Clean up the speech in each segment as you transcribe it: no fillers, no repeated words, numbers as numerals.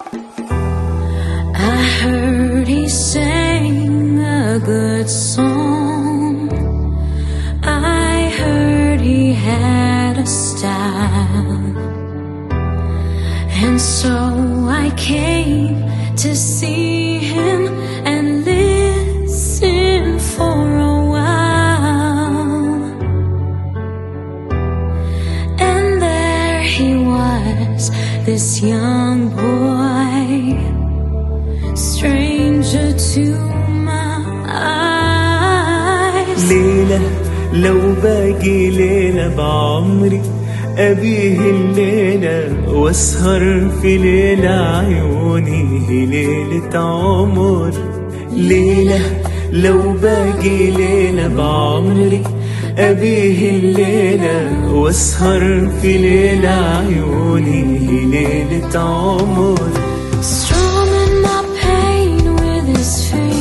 I heard he sang a good song. I heard he had a style, and so I came to see him and listen for a while. And there he was, this young boy, stranger to my eyes. ليلة لو باقي ليلة بعمري أبيه الليلة واسهر في ليلة عيوني، هي ليلة عمر. ليلة لو باقي ليلة بعمري أبيه الليلة واسهر في ليلة عيوني، هي ليلة عمر. Strumming my pain with his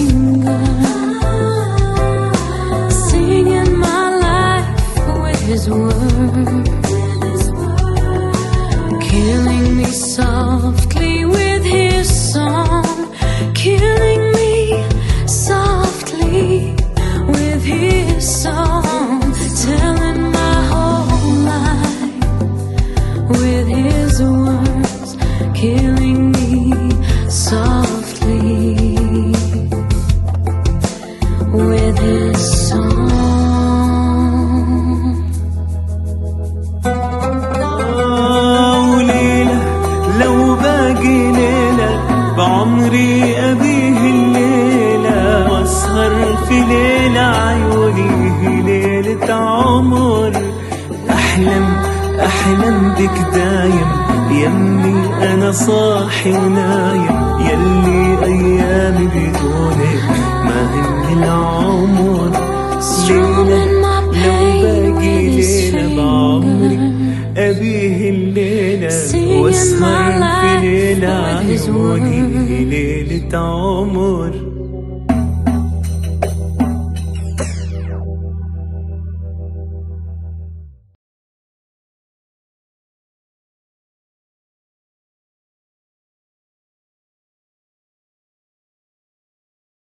fingers, singing my life with his words, killing me softly with his song, killing me softly with his song, telling my whole life with his words, killing me softly with his song. وليلة لو باقي ليلة بعمري أبيه الليلة واسهر في ليلة عيوني، هي ليلة عمر. أحلم بك دايم يمي أنا صاحي ونايم، يلي أيامي بدونك ما هي العمر. ليلة لو باقي ليلة بعمري أبيه الليلة واسهر في ليلة عيوني، هي ليلة عمر.